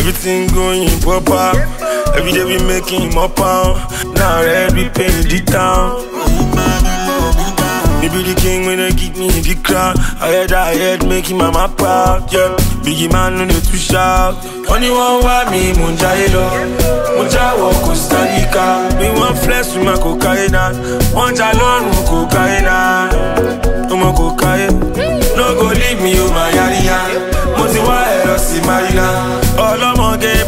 Everything going proper. Every day we making more pound. Now red we paying the town. Maybe the king when they give me the crown. I head making mama proud. Yeah, biggie man no need to shout. Only one want me Munja Elo, Munja walk Costa Rica. Me want flex with my cocaina. One jalon with cocaina. No cocaine. No go leave me oh my yariya. Moti wa ero si marina. Olomoge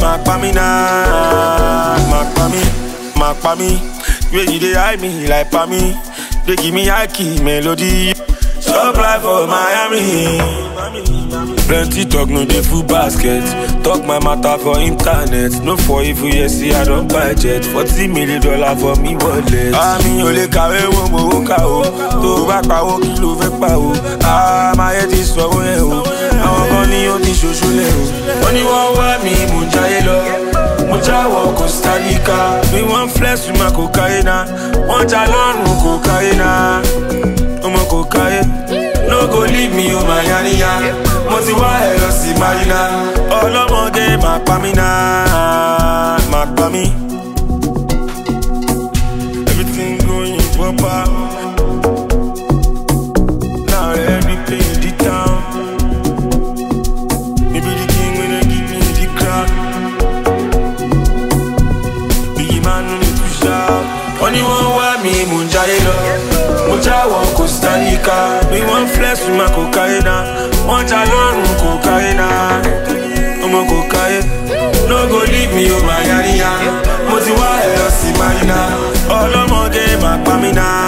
Makpami. Where you dey hide me like Pami. They give me high key melody. Shop life for Miami. Plenty talk, no dey full basket. Talk my matter for internet. No for evil, yes, see I don't budget. $40 million for me wallet. Ami ole kawe wo mo ka o. To ba pa wo kí ló fẹ́ pa o. My head is so we o. Àwọn kan ní ó ti ṣoṣo lẹ o. Only one wá mi Munja Elo. Munja walk Costa Rica. Me want flex with my cocaina. One jalon with cocaina. Cocaine. No go leave me oh my yaniya. Moti wa ero si marina. Olomoge Makpami. Everything going proper. Now every play in the town. Maybe the king when they give me the crown. Biggie man no need to shout. Only one want me Munja Elo. Munja walk Costa Rica. Me want flex with my cocaina. One jalon with cocaina. Cocaine. No go leave me oh my yariya. Moti wa ero si marina. Olomoge Makpami.